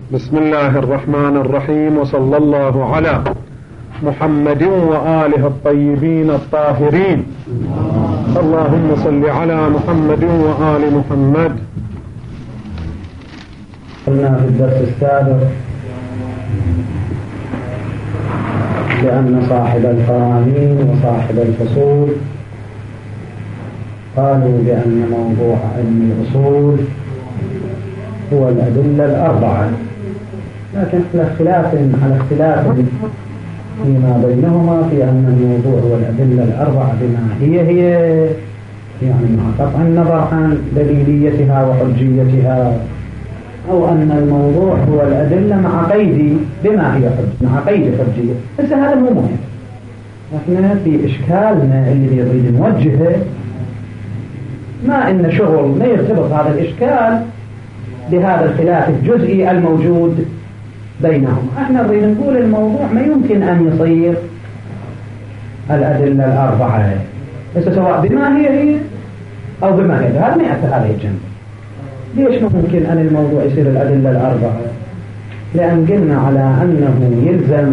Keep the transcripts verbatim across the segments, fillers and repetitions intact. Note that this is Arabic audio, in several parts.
بسم الله الرحمن الرحيم، وصلى الله على محمد وآله الطيبين الطاهرين. اللهم صل على محمد وآل محمد. قلنا في الدرس السابق لأن صاحب القوانين وصاحب الفصول قالوا بأن موضوع علم الأصول هو الأدلة الأربعة، لكن على اختلاف على اختلاف فيما بينهما في أن الموضوع هو الأدلة الأربعة بما هي هي، يعني مع قطع النظر عن دليليتها وحجيتها، أو أن الموضوع هو الأدلة مع قيد بما هي حج مع قيد حجية. بس هذا مو مهم، احنا في إشكالنا اللي يريد نوجهه ما إن شغل ما يرتبط هذا الإشكال بهذا الخلاف الجزئي الموجود بينهم. احنا نريد نقول الموضوع ما يمكن أن يصير الأدلة الأربعة، بس سواء بما هي هي أو بما هي هذا ما يأثر هذه الجنب. ليش ما ممكن أن الموضوع يصير الأدلة الأربعة؟ لأن قلنا على أنه يلزم،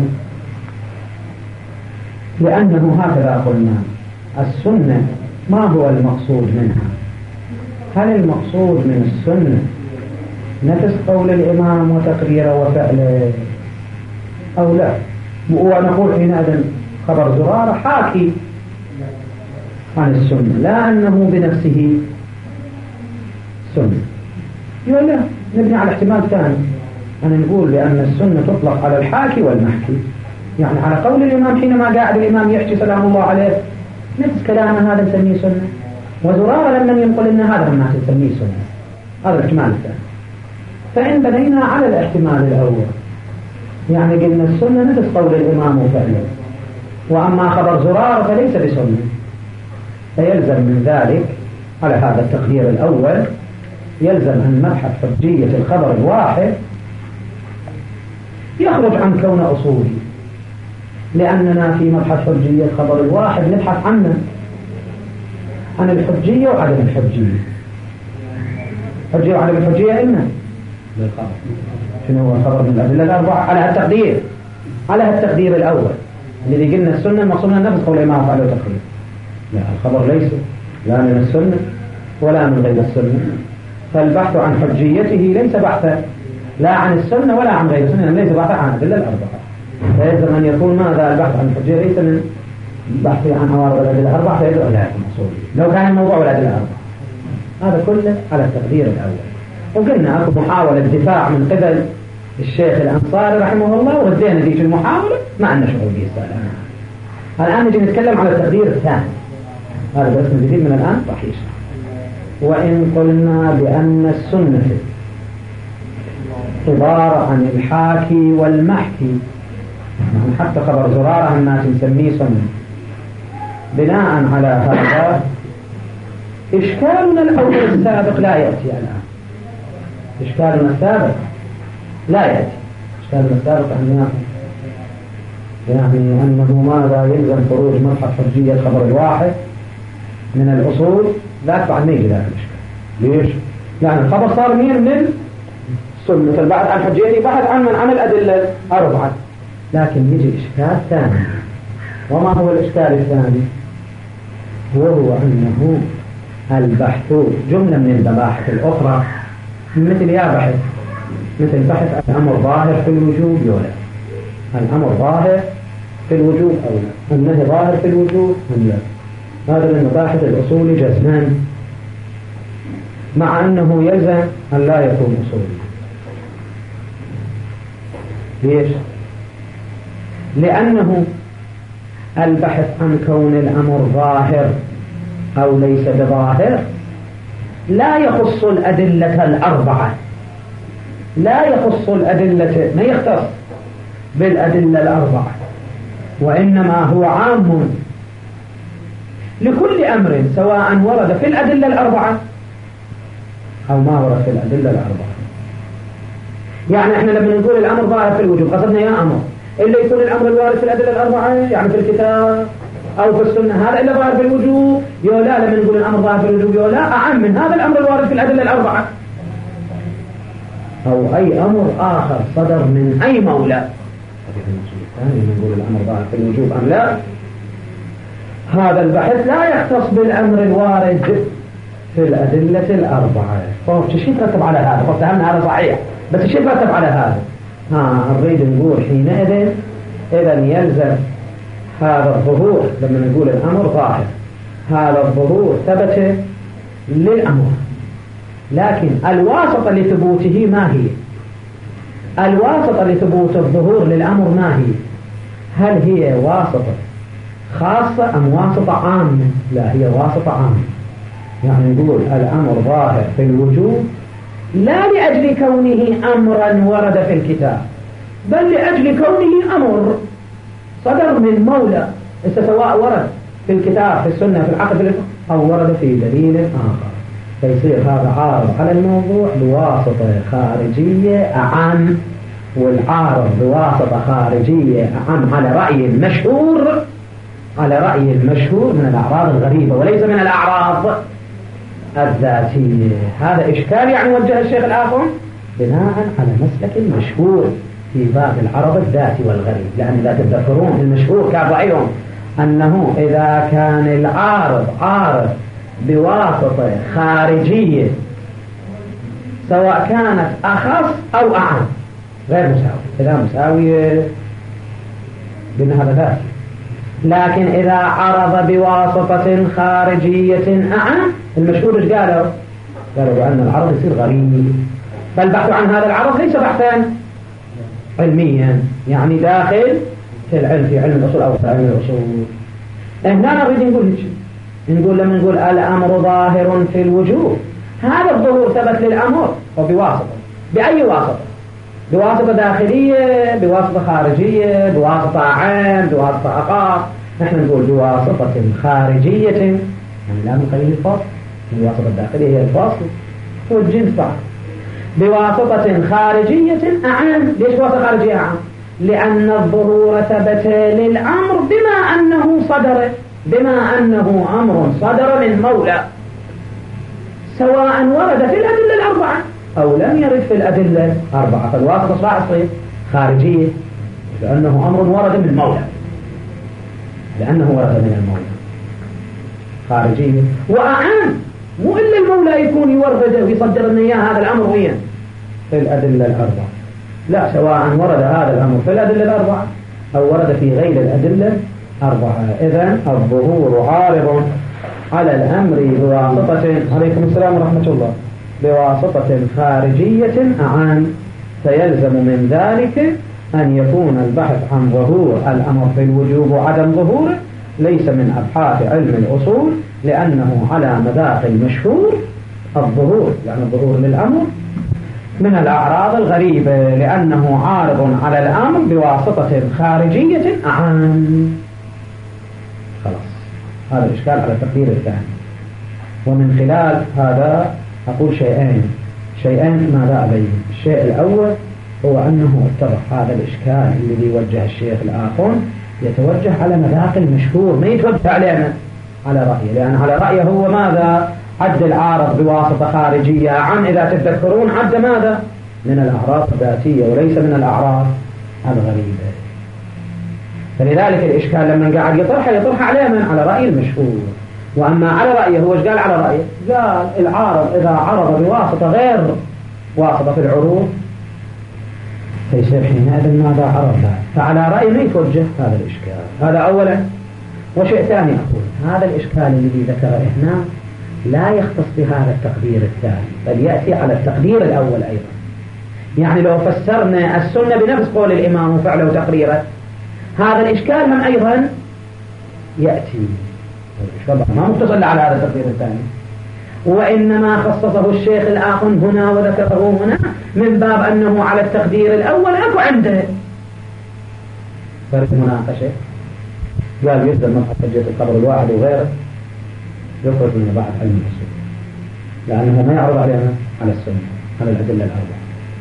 لأنه هكذا قلنا السنة ما هو المقصود منها؟ هل المقصود من السنة نفس قول الإمام وتقريره وفعله أو لا؟ ونقول حينئذ خبر زرارة حاكي عن السنة، لا أنه بنفسه سنة. يقول لا، نبني على احتمال ثاني، أن نقول بأن السنة تطلق على الحاكي والمحكي، يعني على قول الإمام حينما قاعد الإمام يحكي سلام الله عليه نفس كلامه هذا نسميه سنة، وزرارة لما ينقل لنا هذا ما نسميه سنة. هذا الاحتمال الثاني. فإن بنينا على الاحتمال الأول، يعني قلنا السنة نفس قول الإمام وفعله، وأما خبر زرارة فليس بسنة، فيلزم من ذلك على هذا التقدير الأول يلزم أن مبحث حجية الخبر الواحد يخرج عن كون أصولي، لأننا في مبحث حجية الخبر الواحد نبحث عنه عن الحجية وعدم الحجية. حجية وعدم الحجية إما بالخبر. شنو هو الخبر من الأدلة الأربعة؟ على التقدير على التقدير الأول الذي قلنا السنة المقصود منها نفس قول الإمام وفعله تقدير. لا، الخبر ليس لا من السنة ولا من غير السنة، فالبحث عن حجيته ليس بحثا لا عن السنة ولا عن غير السنة، ليس بحثا عن الأدلة الأربعة. فيلزم أن يكون ماذا البحث عن الحجية ليس من بحث عن أوارد الأدلة الأربعة، فيلزم لا يكون أصولي لو كان الموضوع الأدلة الأربعة. هذا كله على التقدير الأول. وقلنا أكو محاولة دفاع من قبل الشيخ الأنصاري رحمه الله، وردينا ذيك المحاولة ما عندنا شغل به السؤال. الآن نجي نتكلم على التقدير الثاني، هذا بس من جديد من الآن راح يشرح. وإن قلنا بأن السنة عبارة عن الحاكي والمحكي، يعني حتى خبر زرارة الناس نسميه سنة، بناء على هذا إشكالنا الأول السابق لا يأتي الآن. إشكالنا السابق لا يأتي إشكالنا السابق أنه يعني أنه ماذا يلزم خروج مبحث حجية خبر الواحد من الأصول، لا طبعا ما يجي ذلك الإشكال. ليش؟ يعني الخبر صار مين من السنة، البحث عن حجيته بحث عن من عن الأدلة أربعة. لكن يجي إشكال ثاني. وما هو الإشكال الثاني؟ وهو أنه البحث جملة من البحث الأخرى مثل يا بحث مثل بحث الأمر ظاهر في الوجوب يولا، الأمر ظاهر في الوجوب أو لا، النهي ظاهر في الوجوب أم لا. هذا من مباحث الأصول جزما، مع أنه يلزم أن لا يكون أصولي. ليش؟ لأنه البحث عن كون الأمر ظاهر أو ليس بظاهر لا يخص الأدلة الأربعة، لا يخص الأدلة، ما يختص بالأدلة الأربعة، وإنما هو عام لكل أمر سواء ورد في الأدلة الأربعة أو ما ورد في الأدلة الأربعة. يعني إحنا لما نقول الأمر ظاهر في الوجوب قصدنا يا أمر إلا يكون الأمر الوارد في الأدلة الأربعة، يعني في الكتاب أو في السنة، هذا إلا ظاهر في الوجوب يولا. لما نقول الأمر ظاهر في الوجوب يولا أعم من هذا الأمر الوارد في الأدلة الأربعة. أو أي أمر آخر صدر من أي مولى. الثاني نقول الأمر ظاهر في الوجوب أم لا، هذا البحث لا يختص بالأمر الوارد في الأدلة الأربعة. طيب شو يترتب على هذا؟ فهمنا هذا صحيح، بس شو يترتب على هذا؟ ها نريد نقول حينئذ إذا يلزم هذا الظهور، لما نقول الأمر ظاهر هذا الظهور ثبت للأمر، لكن الواسطة لثبوته ما هي؟ الواسطة لثبوت الظهور للأمر ما هي؟ هل هي واسطة خاصة أم واسطة عامة؟ لا، هي واسطة عامة. يعني نقول الأمر ظاهر في الوجوب لا لأجل كونه أمرا ورد في الكتاب، بل لأجل كونه أمر صدر من مولى، سواء ورد في الكتاب في السنة في العقل أو ورد في دليل آخر، فيصير هذا عارض على الموضوع بواسطة خارجية أعم، والعارض بواسطة خارجية أعم على رأي المشهور، على رأي المشهور من الأعراض الغريبة وليس من الأعراض الذاتية. هذا إشكال يعني وجه الشيخ الآخر بناء على مسلك المشهور في باب العرض الذاتي والغريب، لأن إذا تتذكرون المشهور كان رأيهم أنه إذا كان العارض عارض بواسطة خارجية سواء كانت أخص أو أعم غير مساوي، إذا مساوي بأن هذا ذاتي، لكن إذا عرض بواسطة خارجية أعم المشهور إيش قالوا؟ قالوا بأن العرض يصير غريب، فالبحث عن هذا العرض ليس بحثا علميا يعني داخل في العلم في علم الأصول أو في علم الأصول. هنا نريد نقول هيك، نقول لما نقول الأمر ظاهر في الوجوب، هذا الظهور ثبت للأمر وبواسطة، بأي واسطة؟ بواسطة داخلية، بواسطة خارجية، بواسطة عام، بواسطة أخاف. نحن نقول بواسطة خارجية، يعني لا نقيد الفاصل، الواسطة الداخلية هي الفاصل والجنس بعد. بواسطة خارجية أعم. ليش واسطة خارجية أعم؟ لأن الظهور ثبت للأمر بما أنه صدر، بما أنه أمر صدر من مولى، سواء ورد في الأدلة الأربعة أو لم يرد في الأدلة الأربعة، فالواسطة صراحة تصير خارجية لأنه أمر ورد من مولى، لأنه ورد من المولى خارجية. وأعم مو إلا المولى يكون يورد ويصدر لنا إياه هذا الأمر وين؟ في الأدلة الأربعة، لا، سواء ورد هذا الأمر في الأدلة الأربعة أو ورد في غير الأدلة الأربعة. إذن الظهور عارض على الأمر بواسطة، عليكم السلام ورحمة الله، بواسطة خارجية أعم، فيلزم من ذلك أن يكون البحث عن ظهور الأمر في الوجوب وعدم ظهوره ليس من أبحاث علم الأصول، لأنه على مذاق المشهور الظهور، يعني الظهور للأمر من الأعراض الغريبة، لأنه عارض على الأمر بواسطة خارجية أعم. خلاص، هذا الإشكال على التقدير الثاني. ومن خلال هذا أقول شيئين شيئين ماذا أبين؟ الشيء الأول هو أنه اتضح هذا الإشكال الذي يوجه الشيخ الآخر يتوجه على مذاق المشهور، ما يتوجه علينا على رأيه، لأن على رأيه هو ماذا؟ عد العارض بواسطة خارجية عن، إذا تتذكرون عد ماذا؟ من الأعراض الذاتية وليس من الأعراض الغريبة. فلذلك الإشكال لما قاعد يطرحه يطرحه عليه من؟ على رأي المشهور. وأما على رأيه هو ايش قال على رأيه؟ قال العارض إذا عرض بواسطة غير واسطة في العروض فيصير حينئذ ماذا عرض له، فعلى رأي ما يتوجه هذا الإشكال. هذا أولا. وشيء ثاني أقول هذا الإشكال الذي ذكره هنا لا يختص بهذا التقدير الثاني، بل يأتي على التقدير الأول أيضا. يعني لو فسرنا السنة بنفس قول الإمام وفعله وتقريره، هذا الإشكال هم أيضا يأتي. ما متصل على هذا التقدير الثاني، وإنما خصصه الشيخ الآخر هنا وذكره هنا من باب أنه على التقدير الأول أكو عنده فرق مناقشة. قال يلزم من حجية القبر الواحد وغيره يخرج من بعض علم الأصول، لأنه ما يعرض علينا على السنة على الأدلة الأربعة.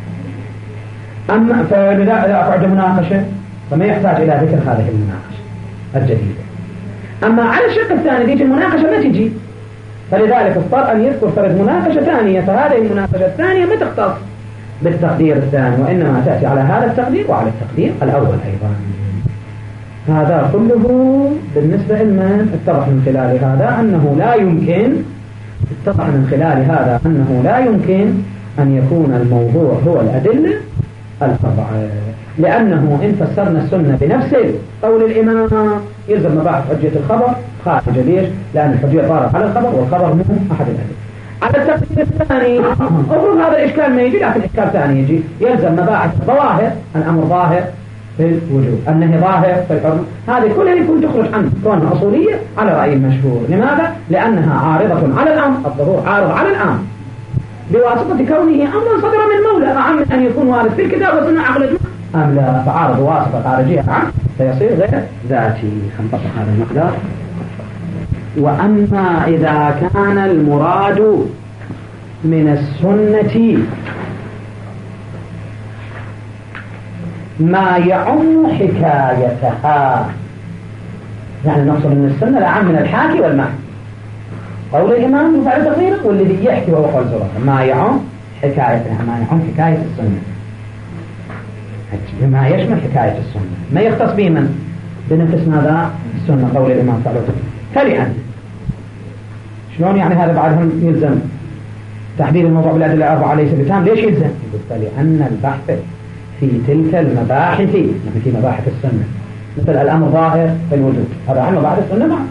أما فلذا أقعد مناقشة فما يحتاج إلى ذكر هذه المناقشة الجديدة. أما على الشق الثاني ديك المناقشة ما تجي، فلذلك اضطر أن يذكر فرد مناقشة ثانية، فهذه المناقشة الثانية ما تختص بالتقدير الثاني، وإنما تأتي على هذا التقدير وعلى التقدير الأول أيضا. هذا كله بالنسبة لمن اتضح من خلال هذا أنه لا يمكن اتضح من خلال هذا أنه لا يمكن أن يكون الموضوع هو الأدلة الأربعة، لأنه إن فسرنا السنة بنفس قول الإمام يلزم مباحث حجية الخبر خارجة. ليش؟ لأن الحجية طارت على الخبر والخبر مو أحد الأدلة. على التقدير الثاني أفرض هذا الإشكال ما يجي، لكن إشكال ثاني يجي يلزم مباحث الظواهر، الأمر ظاهر في الوجود، النهي ظاهر في الحرمة، هذه كلها يكون تخرج عن كونها أصولية على رأي المشهور. لماذا؟ لأنها عارضة على الأمر، الظهور عارض على الأمر بواسطة كونه أمرا صدر من مولى، أعم من أن يكون وارد في الكتاب والسنة عقل إجماع أم لا، فعارض واسطة خارجية عنه فيصير غير ذاتي. خنطق هذا المقدار. وأما إذا كان المراد من السنة ما يعم حكايتها، يعني نقصد من السنة العام من الحاكي والمحكي، قول الإمام يفعل تقريرا والذي يحكي وهو قول زرار، ما يعم حكايتها، ما يعم حكاية السنة، ما يشمل حكاية السنة، ما يختص به من بنفس ماذا السنة قول الإمام فعل تقريرا. فلأن شلون يعني هذا بعدهم يلزم تحديد الموضوع بالأدلة الأربعة ليس بتام؟ ليش يلزم؟ لأن البحث في تلك المباحث يعني في مباحث السنة مثل الأمر ظاهر في الوجود، هذا عن مباحث السنة معه.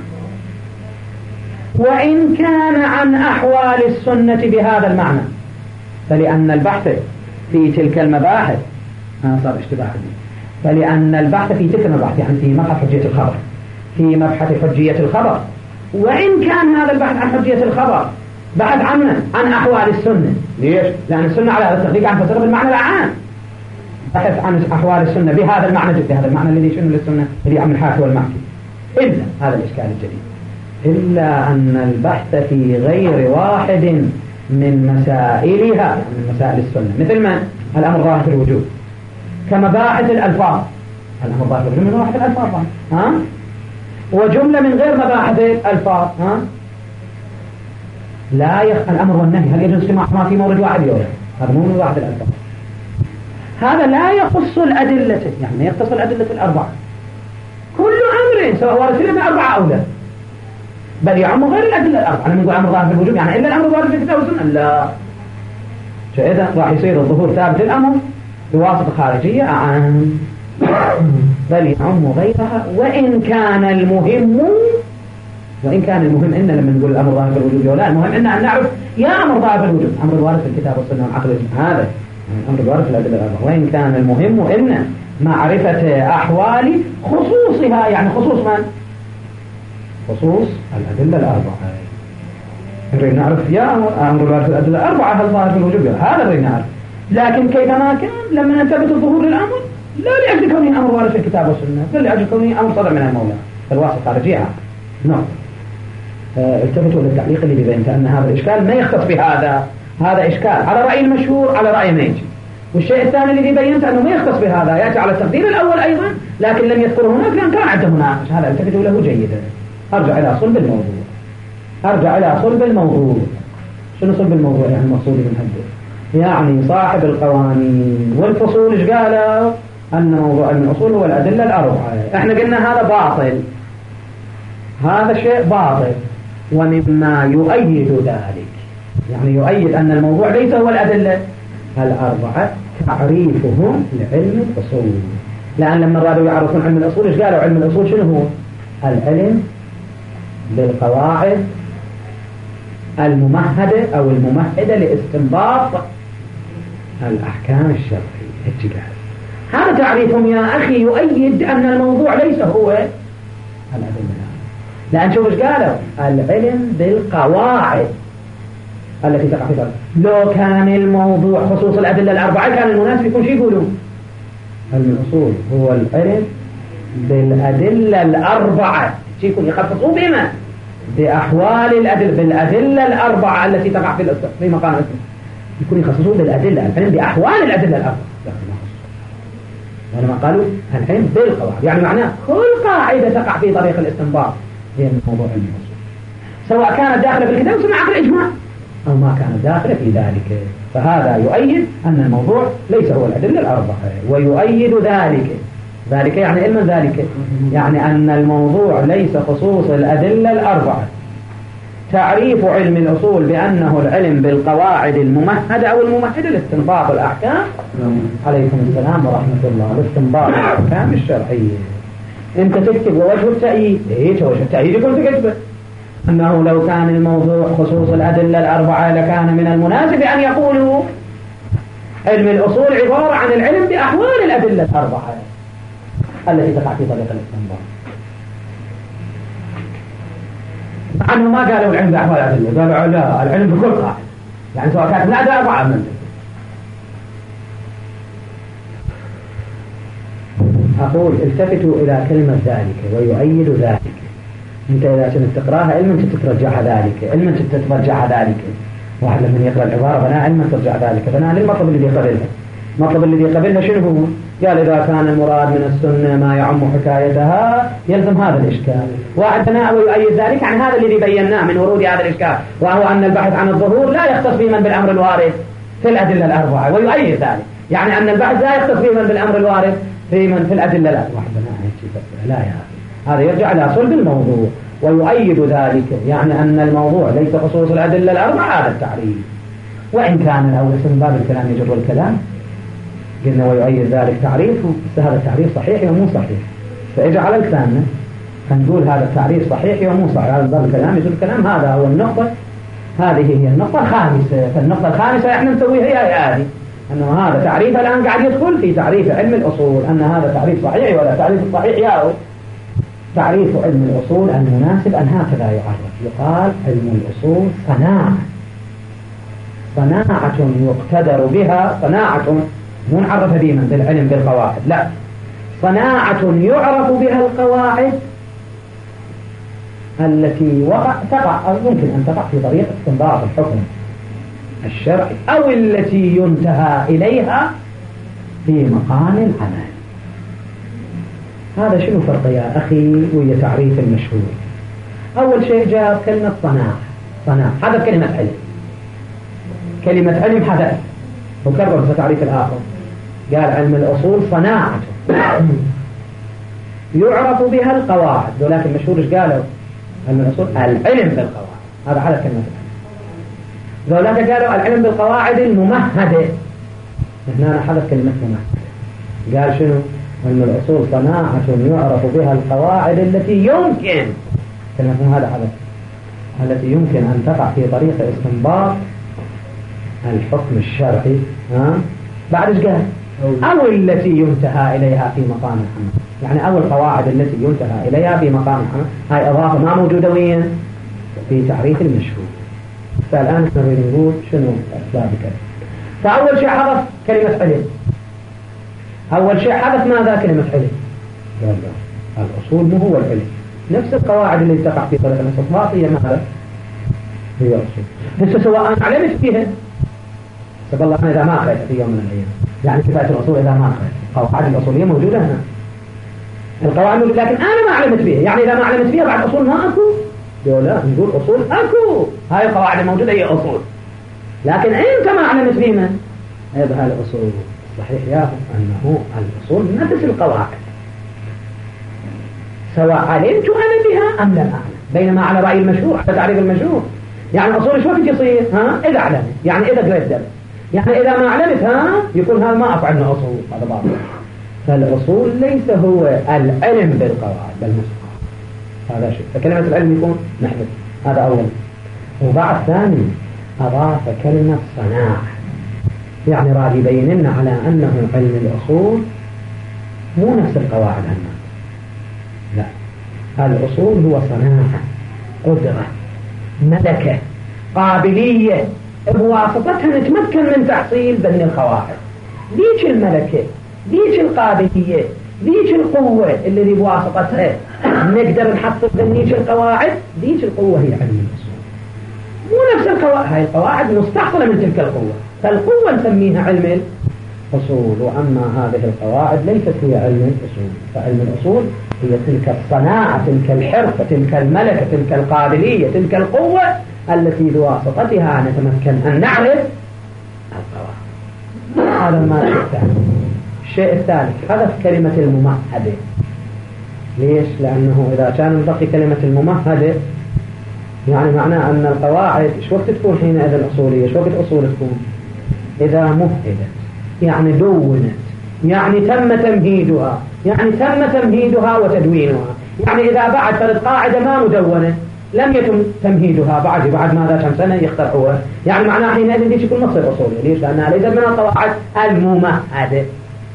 وإن كان عن أحوال السنة بهذا المعنى، فلأن البحث في تلك المباحث أنا صار اشتباه فلأن البحث في تلك المباحث يعني في مبحث حجية الخبر، في مبحث حجية الخبر، وإن كان هذا البحث عن حجية الخبر بحث عنه عن أحوال السنة. ليش؟ لأن السنة على هذا التخليق عن فسر بالمعنى العام، بحث عن أحوال السنة بهذا المعنى جدا، هذا المعنى الذي يشمل السنة اللي عم الحاكي والمحكي. إلا هذا الإشكال الجديد، إلا أن البحث في غير واحد من مسائلها، يعني من مسائل السنة، مثل ما الأمر ظاهر في الوجود كمباحث الألفاظ، الأمر ظاهر في الوجود من مباحث الألفاظ ها؟ وجملة من غير مباحث الألفاظ ها؟ لا يخ... الأمر والنهي هل يجوز اجتماع ما في مورد واحد يوجد؟ هذا مو من واحد الألفاظ، هذا لا يخص الأدلة، يعني ما يختص الأدلة الأربعة، كل أمر سواء وارد فيه أربعة أو لا، بل يعم غير الأدلة الأربعة. أنا نقول أمر ظاهر في الوجود يعني إلا الأمر ظاهر في الكتاب والسنة، لا، فإذا راح يصير الظهور ثابت الأمر بواسطة خارجية أعم، بل يعم غيرها. وإن كان المهم وإن كان المهم إن لما نقول الأمر ظاهر في الوجود ولا، المهم إن أن نعرف يا أمر ظاهر في الوجود، أمر الوارد في الكتاب والسنة والعقل هذا أمر الوارد في الأدلة الأربعة. وإن كان المهم إن معرفة أحوال خصوصها، يعني خصوص من؟ خصوص الأدلة الأربعة. نريد نعرف يا أمر الوارد في الأدلة الأربعة هل ظاهر في الوجود، هذا نريد نعرف. لكن كيفما كان لما نثبت الظهور للأمر لا لأجل كونه أمر وارد في الكتاب والسنة، بل لأجل كونه أمر صدر من المولى فالواسطة خارجية. نعم. التفتوا للتعليق اللي بيبين أن هذا الإشكال ما يختص بهذا، هذا إشكال على رأي المشهور على رأي ما يجي. والشيء الثاني اللي بيبين أنه ما يختص بهذا يأتي على التقدير الأول أيضا، لكن لم يذكره هناك لأن كان عنده هناك، هذا التفتوا له جيدا. أرجع إلى صلب الموضوع أرجع إلى صلب الموضوع شنو صلب الموضوع؟ يعني المقصود من هذا، يعني صاحب القوانين والفصول إيش قالوا؟ أن موضوع علم الأصول هو الأدلة الأربعة. إحنا قلنا هذا باطل، هذا شيء باطل، ومما يؤيد ذلك يعني يؤيد أن الموضوع ليس هو الأدلة الأربعة تعريفهم لعلم الأصول. لأن لما رادوا يعرفون علم الأصول إيش قالوا؟ علم الأصول شنو هو؟ العلم بالقواعد الممهدة أو الممهدة لاستنباط الأحكام الشرعية. هذا تعريفهم يا أخي يؤيد أن الموضوع ليس هو الأدلة، لأن شوف إيش قالوا؟ العلم بالقواعد التي تقع في ذلك. لو كان الموضوع خصوص الأدلة الأربعة كان المناسب يكون شيء يقولوا علم الأصول هو العلم بالأدلة الأربعة، شيء يكون يخصصوا بما بأحوال الأدلة، بالأدلة الأربعة التي تقع في الأصل في مقام الأصل، يكون يخصصوا بالأدلة، العلم بأحوال الأدلة الأربعة. ولما قالوا العلم بالقواعد يعني معناه كل قاعدة تقع في طريق الاستنباط هي موضوع علم الأصول، سواء كانت داخلة في الكتاب وسمع عقل إجماع، أو ما كان داخل في ذلك. فهذا يؤيد أن الموضوع ليس هو الأدلة الأربعة. ويؤيد ذلك ذلك يعني علم ذلك يعني أن الموضوع ليس خصوص الأدلة الأربعة. تعريف علم الأصول بأنه العلم بالقواعد الممهدة أو الممهدة لاستنباط الأحكام. عليكم السلام ورحمة الله. لاستنباط الأحكام الشرعية. أنت تكتب ووجه التأييد. إيه وجه التأييد يكون تكتبه أنه لو كان الموضوع خصوص الأدلة الأربعة لكان من المناسب أن يقولوا علم الأصول عبارة عن العلم بأحوال الأدلة الأربعة التي تقع في طريق الاستنباط. عنه ما قالوا العلم بأحوال الأدلة، قالوا لا العلم بكل قاعدة، يعني سواء كانت من أدلة أربعة من أقول التفتوا إلى كلمة ذلك ويؤيد ذلك. أنت إذا كنت تقرأها علما تترجع ذلك، علما تترجع ذلك. واحد لما يقرأ العبارة بناء علما ترجع ذلك، بناء للمطلب الذي قبلها. المطلب الذي قبلها شنو هو؟ قال إذا كان المراد من السنة ما يعم حكايتها يلزم هذا الإشكال. واحد بناء ويؤيد ذلك عن هذا الذي بيناه من ورود هذا الإشكال، وهو أن البحث عن الظهور لا يختص بمن بالأمر الوارد في الأدلة الأربعة، ويؤيد ذلك يعني أن البحث لا يختص بمن بالأمر الوارد في من في الأدلة الأربعة. واحد بناء لا يا أخي، هذا يرجع إلى صلب الموضوع. ويؤيد ذلك يعني أن الموضوع ليس خصوص الأدلة الأربعة، هذا التعريف. وإن كان الأول من باب الكلام يجر الكلام قلنا ويؤيد ذلك تعريفه، بس هذا التعريف صحيح ومو صحيح. فإجا على لساننا فنقول هذا التعريف صحيح ومو صحيح، هذا باب الكلام يجر الكلام. هذا هو النقطة، هذه هي النقطة الخامسة. فالنقطة الخامسة احنا نسويها هي هذه، أنه هذا تعريف الآن قاعد يدخل في تعريف علم الأصول، أن هذا تعريف صحيح ولا تعريف صحيح. ياهو تعريف علم الأصول المناسب أن هكذا يعرف، يقال علم الأصول صناعة، صناعة يقتدر بها، صناعة مو نعرف بمن بالعلم بالقواعد، لا، صناعة يعرف بها القواعد التي وقع تقع أو يمكن أن تقع في طريق استنباط الحكم الشرعي، أو التي ينتهى إليها في مقام العمل. هذا شنو فرق يا أخي ويا تعريف المشهور؟ أول شيء جاء كلمة صناعة، صناعة هذا كلمة علم، كلمة علم حدث وكرر في تعريف الآخر، قال علم الأصول صناعة يعرف بها القواعد، ولكن المشهور ايش قالوا؟ علم الأصول العلم بالقواعد، هذا على كلمة العلم. ذولاك قالوا العلم بالقواعد الممهدة، هنا حدث كلمة ممهدة، قال شنو؟ علم الأصول صناعة يعرف بها القواعد التي يمكن، كلمة هذا حدث، التي يمكن أن تقع في طريق استنباط الحكم الشرعي. ها؟ بعد ايش قال؟ أو التي ينتهى إليها في مقام الحمد، يعني أو القواعد التي ينتهى إليها في مقام الحمد، هاي إضافة ما موجودة وين؟ في تعريف المشهور. فالآن نريد نقول شنو أسباب كذا. فأول شيء حدث كلمة علم، أول شيء حدث ماذا؟ كلمة علم. قال لا، الأصول مو هو العلم، نفس القواعد اللي تقع في طريق الاستنباط هي ماذا؟ هي الأصول. بس سواء علمت فيها، سبب الله أنا إذا ما أخذت في يوم من الأيام، يعني كفاية الأصول إذا ما أخذت، القواعد الأصولية موجودة هنا، القواعد موجودة، لكن أنا ما علمت فيها، يعني إذا ما علمت فيها بعد أصول ما أكو، لا نقول أصول أكو، هاي القواعد الموجودة هي أصول، لكن أنت ما علمت فيها هذا هاي الأصول. صحيح يا أنه الأصول نفس القواعد، سواء علمت أنا بها أم لم أعلم، بينما على رأي المشهور حتى تعريف المشهور، يعني الأصول شو وقت يصير؟ ها إذا علمت، يعني إذا قريت درس، يعني إذا ما علمت ها يكون هذا ما أفعل أنه أصول، هذا باطل. فالأصول ليس هو العلم بالقواعد بل مسقط، هذا شيء. فكلمة العلم يكون نحن هذا أول. وبعد ثاني أضاف كلمة صناعة، يعني راد يبين لنا على أنه علم الأصول مو نفس القواعد هنا، لا، الأصول هو صناعة، قدرة، ملكة، قابلية بواسطتها نتمكن من تحصيل بني القواعد. ذيك الملكة، ذيك القابلية، ذيك القوة اللي بواسطتها نقدر نحصل بنيك القواعد، ذيك القوة هي علم الأصول، مو نفس القواعد. هاي القواعد مستحصلة من تلك القوة، فالقوة نسميها علم الأصول، وأما هذه القواعد ليست هي علم الأصول. فعلم الأصول هي تلك الصناعة، تلك الحرفة، تلك الملكة، تلك القابلية، تلك القوة التي بواسطتها نتمكن أن نعرف القواعد. هذا المعنى الثاني. الشيء الثالث حذف كلمة الممهدة. ليش؟ لأنه إذا كان بقي كلمة الممهدة يعني معناه أن القواعد شو وقت تكون حينئذ الأصولية؟ شو وقت أصول تكون؟ إذا مهدت يعني دونت يعني تم تمهيدها يعني تم تمهيدها وتدوينها. يعني إذا بعد فرد قاعدة ما مدونة لم يتم تمهيدها بعد بعد ماذا كم سنة يخترعوها. يعني معناه حينئذ دي تكون مصر أصولية. ليش؟ لأنها ليست من القواعد الممهدة.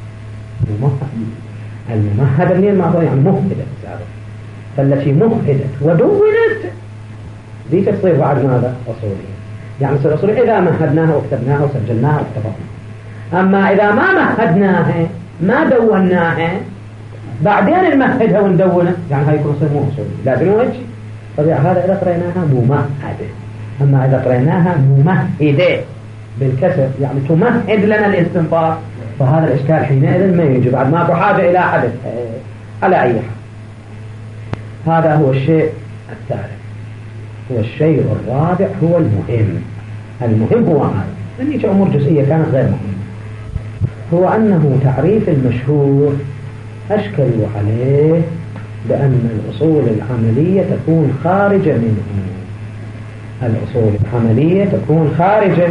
الممهدة منين ما يعني مهدت فالتي مهدت ودونت دي تصير بعد ماذا أصولية. يعني تصير أصولية إذا مهدناها وكتبناها وسجلناها واتفقنا. أما إذا ما مهدناها ما دوناها بعدين نمهدها وندونها يعني هاي يكون صير مو أصولي لازم وجه. طبيعة هذا إذا قريناها ممهدة. أما إذا قريناها ممهدة بالكسر يعني تمهد لنا الاستنباط فهذا الإشكال حينئذ ما يجي بعد ما حاجة إلى حدث على أي حال. هذا هو الشيء الثالث. والشيء الرابع هو المهم. المهم هو هذا لأني أمور جزئية كانت غير مهمة. هو أنه تعريف المشهور أشكلوا عليه بأن الأصول العملية تكون خارجة منه. الأصول العملية تكون خارجة.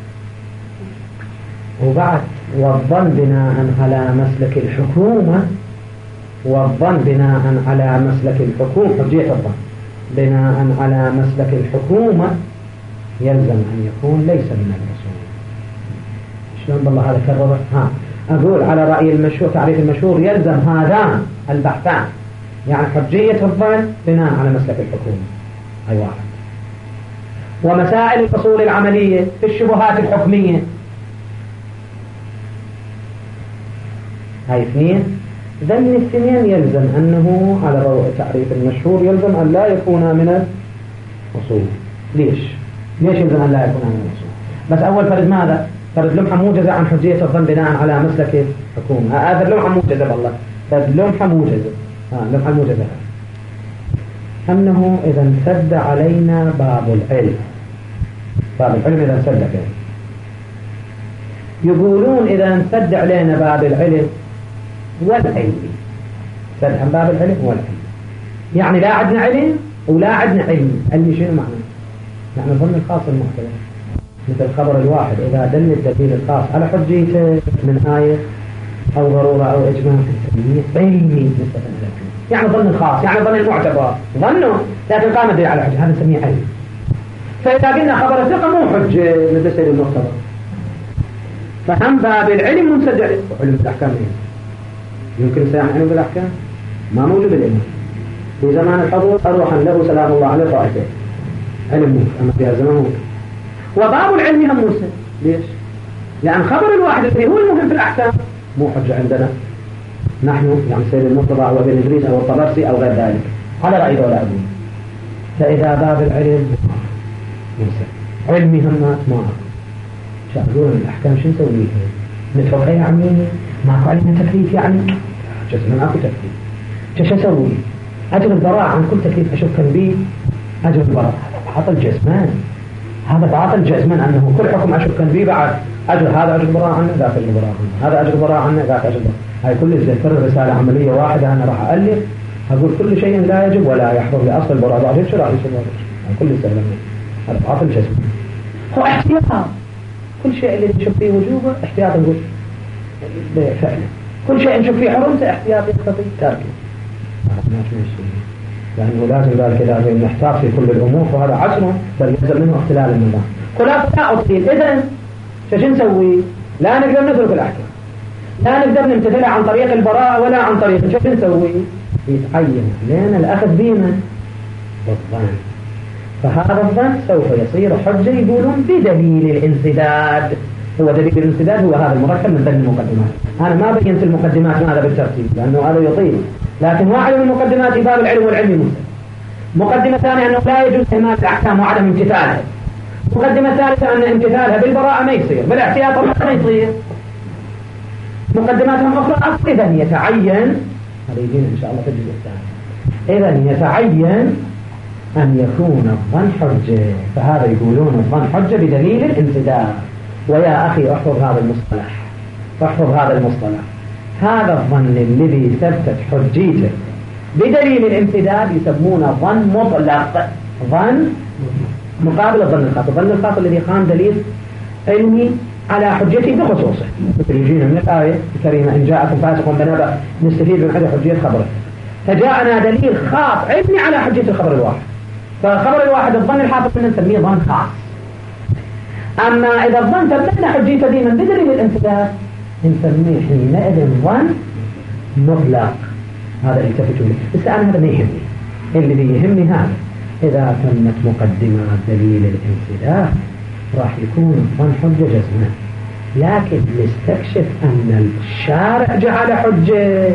وبعد والظن بناء على مسلك الحكومة والظن بناء على مسلك الحكومة حجية الظن بناء على مسلك الحكومة يلزم أن يكون ليس من الأصول. شلون بالله هذا كرر؟ ها أقول على رأي المشهور تعريف المشهور يلزم هذان البحثان يعني حجية الظن بناء على مسلك الحكومة أي واحد. ومسائل الأصول العملية في الشبهات الحكمية هاي اثنين. ذن الاثنين يلزم أنه على ضوء تعريف المشهور يلزم أن لا يكون من الأصول. ليش؟ ليش يلزم أن لا يكون من الأصول؟ بس أول فرد ماذا؟ فرد لمحة موجزة عن حجية الظن بناء على مسلك الحكومة. هذا لمحة موجزة بالله فرد لمحة موجزة ها لمحة موجزة أنه إذا انسد علينا باب العلم باب العلم إذا انسد علينا يقولون إذا انسد علينا باب العلم والعلم سد عن باب العلم والعلم يعني لا عدنا علم ولا عدنا علم. علم شنو معنى؟ يعني ظن الخاص المحتمل مثل الخبر الواحد إذا دل الدليل الخاص على حجيته من آية أو ضرورة أو إجماع تسميه علمي نسبة إلى يعني ظن الخاص يعني ظن المعتبر ظنه لكن قام الدليل على حجة هذا نسميه علم. فإذا قلنا خبر الثقة مو حجة لتسأل المعتبر فهم باب العلم منسد علم. وعلم الأحكام إيه؟ يمكن سيعمل علم بالأحكام ما موجود العلم في زمان الحضور أروحا له سلام الله عليه طائفة علم موجود أما في الزمان موجود. وباب العلم هم مرسل. ليش؟ لأن خبر الواحد اللي هو المهم في الأحكام مو حجة عندنا نحن يعني سيد المرتضى أو ابن إدريس أو الطبرسي أو غير ذلك على رأي ولا أبوه. فإذا باب العلم مرسل علمي همات ما شاهدون الأحكام شو نسوي نتركها يعني ماكو علينا تكليف يعني جزء ماكو تكليف شو أسوي؟ أجر البراء عن كل تكليف أشكا به أجر البراء عطل جزمان هذا باطل جزما أنه كل حكم أشكا به بعد أجر هذا أجر البراء عنه ذاك أجر البراء عنه هذا أجر البراء عنه ذاك أجر البراء. هاي كل إذا رسالة عملية واحدة أنا راح أألف أقول كل شيء لا يجب ولا يحضر لأصل البراء بعد شو راح يصير كل إذا هذا باطل جزما هو احتياط. كل شيء اللي نشوف فيه وجوبه احتياط نقول بفعله. كل شيء نشوف فيه حرمته احتياط يقتضي تاركه. لأنه لازم ذلك لازم نحتاط في كل الأمور وهذا عصر فليلزم منه اختلال النظام. خلاص لا أطيل إذن شو نسوي؟ لا نقدر نترك الأحكام لا نقدر نمتثل عن طريق البراءة ولا عن طريق شو نسوي؟ يتعين لأن الأخذ بينا بالظن. فهذا الظن سوف يصير حجة يقولون بدليل الانسداد. هو دليل الانسداد هو هذا المركب من ضمن المقدمات. أنا ما بينت المقدمات ماذا بالترتيب لأنه هذا يطيل لكن واحد من المقدمات باب العلم والعلم مسلم. مقدمة ثانية أنه لا يجوز إهمال الأحكام وعدم امتثالها. مقدمة ثالثة أن امتثالها بالبراءة ما يصير بالاحتياط ما يصير. مقدماتهم أخرى إذا يتعين هذا يجينا إن شاء الله في الجزء الثاني. إذا يتعين أن يكون الظن حجة، فهذا يقولون الظن حجة بدليل الانسداد. ويا أخي احفظ هذا المصطلح، احفظ هذا المصطلح. هذا الظن الذي ثبتت حجيته بدليل الانسداد يسمونه ظن مطلق، ظن مقابل الظن الخاص. الظن الخاص الذي قام دليل علمي على حجته بخصوصه، مثل يجينا من الآية الكريمة إن جاءكم فاسق بنبأ نستفيد من هذا حجية خبره، فجاءنا دليل خاص علمي على حجية الخبر الواحد، فالخبر الواحد الظن الحاصل منه نسميه ظن خاص. أما إذا الظن ثبتنا حجيته ديما بدليل الانسداد نسميه حينئذ ظن مطلق. هذا التفتوا لي، بس أنا هذا ما يهمني، اللي يهمني هذا إذا تمت مقدمات دليل الانسداد راح يكون الظن حجة جزمة، لكن نستكشف أن الشارع جعل حجة.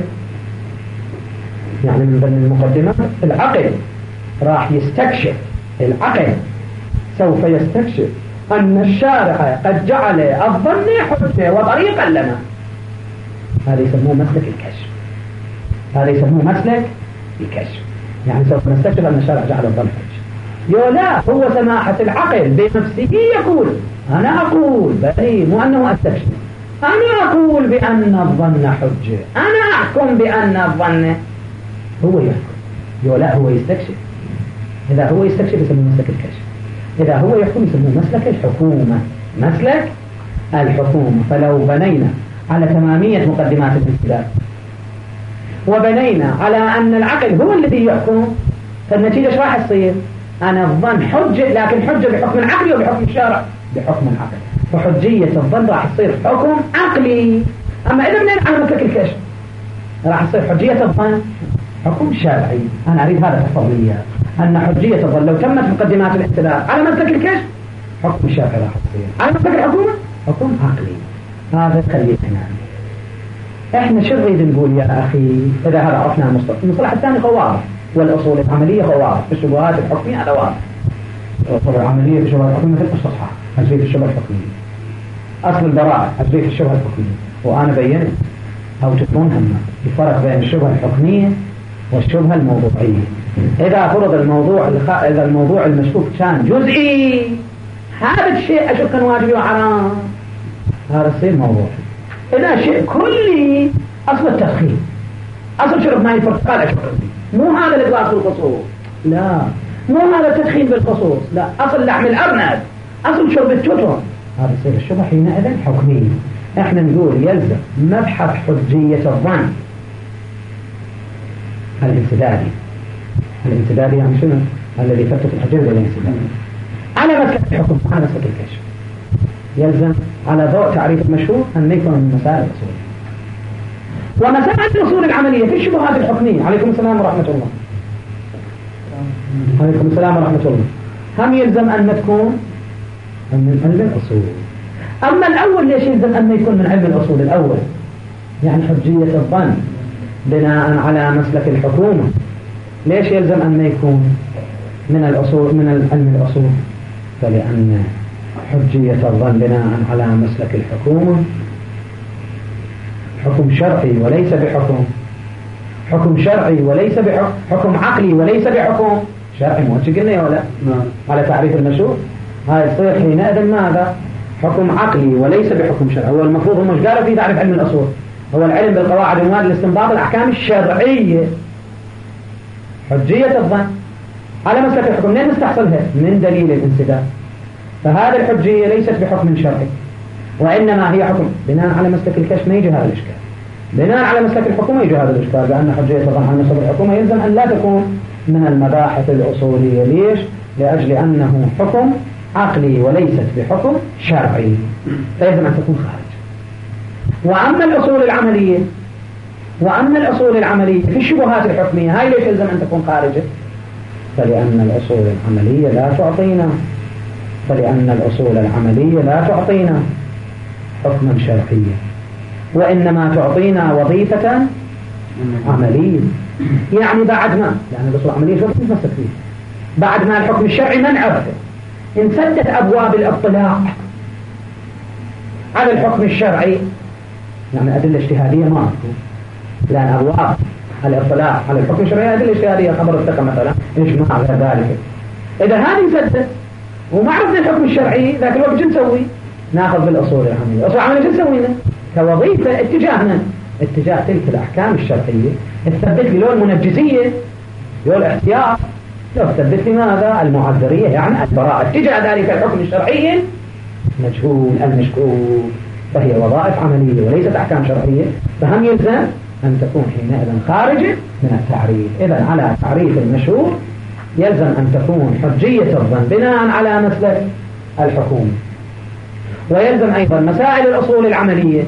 يعني من ضمن المقدمات العقل راح يستكشف، العقل سوف يستكشف أن الشارع قد جعل الظن حجة وطريقا لنا. هذا يسموه مسلك الكشف، هذا يسموه مسلك الكشف. يعني سوف نستكشف أن الشارع جعل الظن حجة. يو لا، هو سماحة العقل بنفسه يقول أنا أقول بلي مو أنه أستكشف، أنا أقول بأن الظن حجة، أنا أحكم بأن الظن، هو يحكم. يو لا، هو يستكشف. إذا هو يستكشف يسموه مسلك الكشف، إذا هو يحكم يسموه مسلك الحكومة، مسلك الحكومة. فلو بنينا على تمامية مقدمات الانسداد وبنينا على أن العقل هو الذي يحكم، فالنتيجة ايش راح تصير؟ أنا الظن حجة، لكن حجة بحكم العقل وبحكم الشارع بحكم العقل، فحجية الظن راح تصير حكم عقلي. أما إذا بنينا على مسلك الكشف راح تصير حجية الظن حكم شرعي. أنا أريد هذا تفضلية، أن حجية الظن لو تمت مقدمات الاحتلال على مسلك الكشف حكم شرعي راح تصير، على مسلك الحكومة حكم عقلي. هذا خليه هنا. احنا شو نريد نقول يا أخي إذا هذا عرفنا المصطلح؟ المصطلح الثاني هو واضح، والأصول العملية هو واضح، في الشبهات الحكمية هذا واضح. الأصول العملية في الشبهات الحكمية مثل الاستصحاب أجري في الشبهة الحكمية، أصل البراءة أجري في الشبهة الحكمية. وأنا بينت أو تكون هم الفرق بين الشبهة الحكمية والشبهة الموضوعية. إذا فرض الموضوع الخ... إذا الموضوع المشكوك كان جزئي، هذا الشيء أشك كان واجبي وحرام، هذا يصير موضوعي. إذا شيء كلي أصل التدخين، أصل شرب ماء البرتقال أشك فيه، مو هذا الإطلاق بالخصوص، لا مو هذا التدخين بالخصوص، لا أصل لحم الأرنب، أصل شرب التوتر، هذا يصير الشبهة حينئذ حكمية. احنا نقول يلزم مبحث حجية الظن الانسدادي. الانسدادي يعني شنو؟ الذي فتت الحجة بالانسداد على مسلك الحكم، على مسلك الكشف. يلزم على ضوء تعريف المشهور أن يكون من مسائل الأصول. ومسائل الأصول العملية في الشبهات الحكمية. عليكم السلام ورحمة الله. عليكم السلام ورحمة الله. هم يلزم أن تكون من علم الأصول. أما الأول ليش يلزم أن يكون من علم الأصول الأول؟ يعني حجية الظن بناء على مسلك الحكومة. ليش يلزم أن يكون من الأصول من علم الأصول؟ فلأن حجية الظن بناء على مسلك الحكومة حكم شرعي وليس بحكم حكم شرعي وليس بحكم حكم عقلي وليس بحكم شرعي. مو قلنا يا ولا على تعريف المشهور؟ هاي يصير حينئذ ماذا؟ حكم عقلي وليس بحكم شرعي. هو المفروض هم مش قالوا في تعريف علم الأصول، هو العلم بالقواعد ومواد الاستنباط الأحكام الشرعية. حجية الظن على مسلك الحكم لين نستحصلها؟ من دليل الانسداد. فهذه الحجية ليست بحكم شرعي، وإنما هي حكم بناء على مسلك الكشف. ما يجي هذا الإشكال بناء على مسلك الحكومة، يجي هذا الإشكال بأن حجية الظن على مسلك الحكومة يلزم أن لا تكون من المباحث الأصولية. ليش؟ لأجل أنه حكم عقلي وليست بحكم شرعي، فيجب أن تكون خارج. وأما الأصول العملية وأما الأصول العملية في الشبهات الحكمية، هاي ليش يلزم أن تكون خارجة؟ فلأن الأصول العملية لا تعطينا فلأن الأصول العملية لا تعطينا حكما شرعيا، وإنما تعطينا وظيفة عملية. يعني بعد ما يعني الأصول العملية شو نتمسك فيه؟ بعد ما الحكم الشرعي ما نعرفه، انسدت أبواب الاطلاع على الحكم الشرعي، يعني أدلة اجتهادية ما أذكر، لأن أبواب الاطلاع على الحكم الشرعي، هذه الاجتهادية خبر الثقة مثلا، إجماع غير ذلك. إذا هذه سدت وما عرفنا الحكم الشرعي ذاك الوقت شو نسوي؟ ناخذ بالأصول العملية. الأصول العملية شو نسوينا؟ كوظيفة اتجاهنا اتجاه تلك الأحكام الشرعية، تثبت لي لو المنجزية، لو الاحتياط، لو تثبت لي ماذا؟ المعذرية يعني البراءة اتجاه ذلك الحكم الشرعي مجهول المشكوك، فهي وظائف عملية وليست أحكام شرعية، فهم يلزم أن تكون حينئذ خارجة من التعريف. إذن على تعريف المشهور يلزم أن تكون حجية الظن بناء على مسلك الحكومة. ويلزم أيضا مسائل الأصول العملية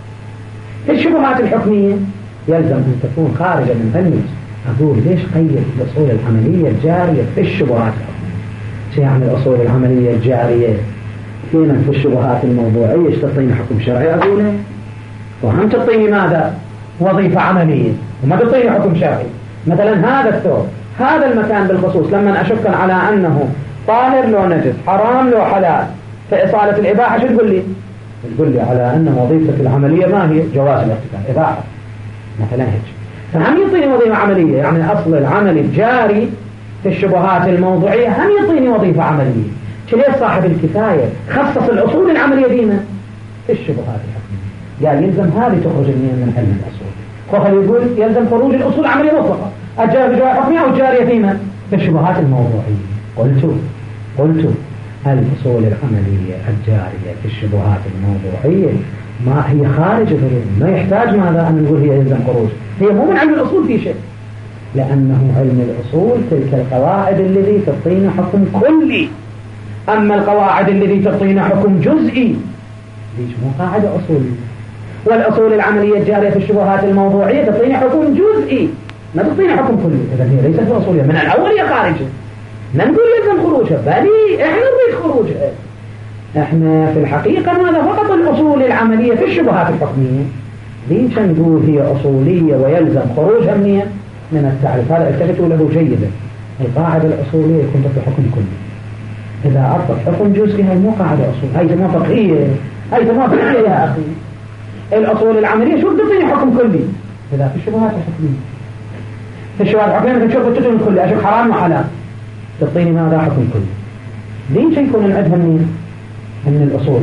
في الشبهات الحكمية يلزم أن تكون خارجة من فني. أقول ليش قيد الأصول العملية الجارية في الشبهات الحكمية؟ شو يعني الأصول العملية الجارية فينا في الشبهات الموضوعية؟ ايش تعطيني حكم شرعي أقوله؟ وهم تعطيني ماذا؟ وظيفة عملية، وما تعطيني حكم شرعي. مثلا هذا الثوب، هذا المكان بالخصوص لما أشك على أنه طاهر لو نجس، حرام لو حلال، في إصالة الإباحة شو تقول لي؟ تقول لي على أن وظيفة العملية ما هي؟ جواز الاحتكار، إباحة مثلا هيك. فهم يعطيني وظيفة عملية، يعني أصل العمل الجاري في الشبهات الموضوعية هم يعطيني وظيفة عملية. ليش صاحب الكفاية خصص الأصول العملية ديما في الشبهات الحكمية؟ قال يلزم هذه تخرج من علم الأصول. وخلي يقول يلزم خروج الأصول العملية مطلقة، الجارية في الشبهات الحكمية أو الجارية فيما؟ في الشبهات الموضوعية. قلت قلت الأصول العملية الجارية في الشبهات الموضوعية ما هي خارجة، ما يحتاج ماذا أن نقول هي يلزم خروج، هي مو من علم الأصول في شيء، لأنه علم الأصول تلك القواعد التي تعطينا حكم كلي. أما القواعد التي تعطينا حكم جزئي ليش مو قاعدة أصولية. والأصول العملية الجارية في الشبهات الموضوعية تعطينا حكم جزئي ما تعطينا حكم كلي. إذا هي ليست أصولية من الأول، هي خارجة. ما نقول يلزم خروجها، بل إحنا نريد خروجها. إحنا في الحقيقة ماذا؟ فقط الأصول العملية في الشبهات الحكمية ليش نقول هي أصولية ويلزم خروجها منين؟ من التعريف. هذا التفتوا له جيدا. القاعدة الأصولية يكون في حكم كلي. إذا أطلق حكم جزئي هي مو قاعدة أصول، هي ما فقهية، هي ما فقهية يا أخي. الأصول العملية شو تعطيني حكم كلي؟ إذا في الشبهات الحكمية، في الشبهات الحكمية مثل تشوف التدين الكلي، أشوف حرام وحلال، تعطيني ماذا؟ حكم كلي. ليش يكون العدها منين؟ من الأصول.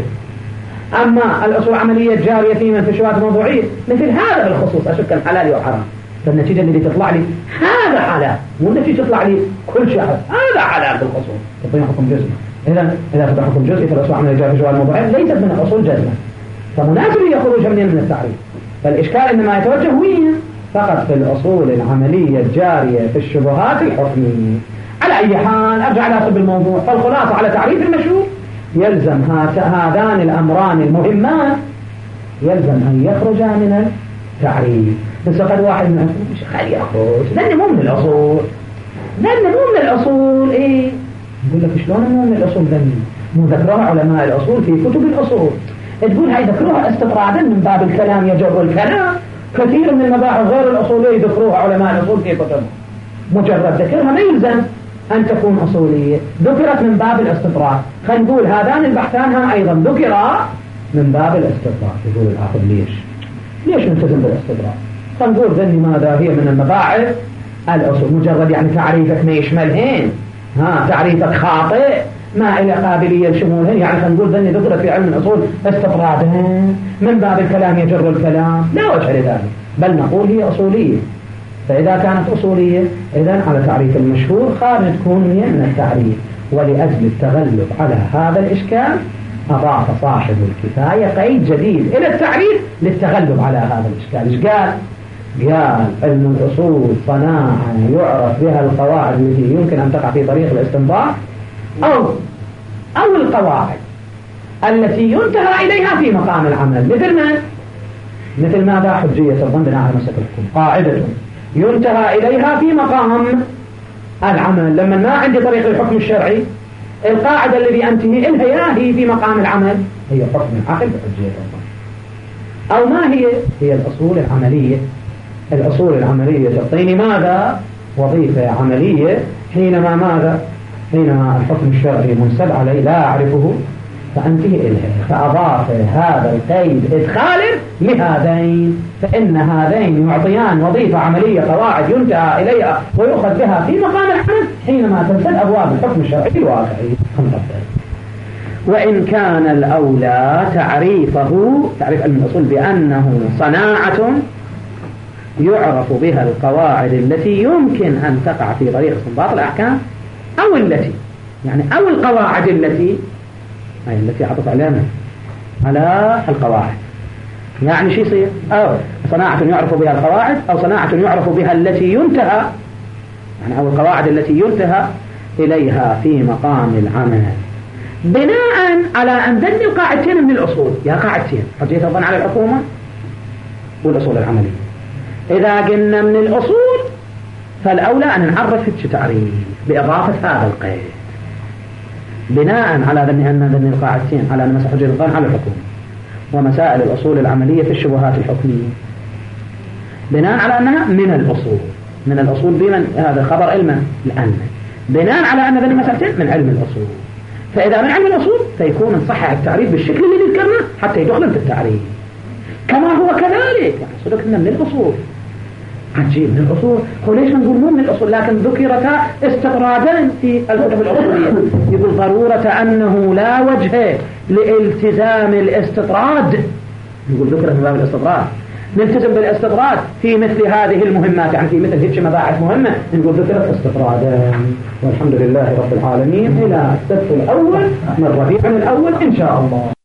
أما الأصول العملية الجارية فيما في الشبهات الموضوعية مثل هذا بالخصوص، أشوف كان حلال أو حرام، فالنتيجة اللي تطلع لي هذا حلال، مو النتيجة تطلع لي كل شيء هذا حلال بالخصوص، تعطيني حكم جزئي. إذا إذا فتح حكم جزئي في الأصول العملية الجارية في الشبهات الموضوعية ليست من الأصول جزما، فمناسب هي خروجها منين؟ من التعريف. فالإشكال إنما يتوجه وين؟ فقط في الأصول العملية الجارية في الشبهات الحكمية. على أي حال أرجع إلى صلب الموضوع. فالخلاصة على تعريف المشهور يلزم هذان الأمران المهمان يلزم أن يخرجا من التعريف. بس قد واحد من مش خلي يخرج لأنه مو من الأصول، لأنه مو من الأصول. إيه يقول لك شلون مو من الأصول؟ ذني مو ذكرها علماء الأصول في كتب الأصول. تقول هاي ذكروها استطرادا من باب الكلام يجر الكلام. كثير من المباحث غير الأصولية ذكروها علماء الأصول في كتبهم، مجرد ذكرها ما يلزم أن تكون أصولية، ذكرت من باب الاستطراد. خلينا نقول هذان البحثان هم أيضا ذكرا من باب الاستطراد. يقول الآخر ليش ليش نلتزم بالاستطراد؟ خلينا نقول ذني ماذا هي من المباحث الأصول، مجرد يعني تعريفك ما يشملهن، ها تعريفك خاطئ ما إلى قابلية لشمولهن، يعني خلينا نقول ذني ذكرت في علم الأصول استطرادا من باب الكلام يجر الكلام، لا وجه لذلك، بل نقول هي أصولية. فإذا كانت أصولية إذن على تعريف المشهور خارج تكون من التعريف. ولأجل التغلب على هذا الإشكال أضاف صاحب الكفاية قيد جديد إلى التعريف للتغلب على هذا الإشكال. إيش قال؟ قال علم الأصول صناعة يعرف بها القواعد التي يمكن أن تقع في طريق الاستنباط أو أو القواعد التي ينتهى إليها في مقام العمل. مثل ما مثل ماذا؟ حجية الظن بناء على مسألة الحكم، قاعدة ينتهى إليها في مقام العمل. لما ما عندي طريق الحكم الشرعي، القاعدة الذي أنتهي إليها هي في مقام العمل هي حكم العقل بحجية الظن. أو ما هي؟ هي الأصول العملية. الأصول العملية تعطيني ماذا؟ وظيفة عملية حينما ماذا؟ حينما الحكم الشرعي منسد علي لا أعرفه فأنتهي إليه، فأضاف هذا القيد إدخال لهذين، فإن هذين يعطيان وظيفة عملية قواعد ينتهى إليها ويؤخذ بها في مقام الحمد حينما تنسد أبواب الحكم الشرعي الواقعي. وإن كان الأولى تعريفه تعريف علم الأصول بأنه صناعة يعرف بها القواعد التي يمكن أن تقع في طريق استنباط الأحكام، أو التي يعني أو القواعد التي أي التي عطف عليها على القواعد، يعني شو يصير؟ أو صناعة يعرف بها القواعد، أو صناعة يعرف بها التي ينتهى، يعني أو القواعد التي ينتهى إليها في مقام العمل، بناء على أن ذني القاعدتين من الأصول. يا قاعدتين حجية الظن على الحكومة والأصول العملية. إذا قلنا من الأصول فالأولى أن نعرف هيك تعريف بإضافة هذا القيد، بناء على ذني أن ذني القاعدتين على أن مسح حجية الظن على الحكومة ومسائل الأصول العملية في الشبهات الحكمية، بناء على أنها من الأصول. من الأصول بمن هذا خبر علما الآن، بناء على أن ذني مسألتين من علم الأصول. فإذا من علم الأصول فيكون صحيح التعريف بالشكل الذي ذكرناه حتى يدخل في التعريف، كما هو كذلك يعني صدقنا من الأصول. عجيب من الأصول، هو ليش نقول مو من الأصول لكن ذكرتا استطرادا في الكتب الأصولية؟ يقول ضرورة أنه لا وجه لالتزام الاستطراد، يقول ذكرت من باب الاستطراد، نلتزم بالاستطراد في مثل هذه المهمات، يعني في مثل هيك مباحث مهمة نقول ذكرت استطرادا. والحمد لله رب العالمين إلى السبت الأول من ربيع الأول إن شاء الله.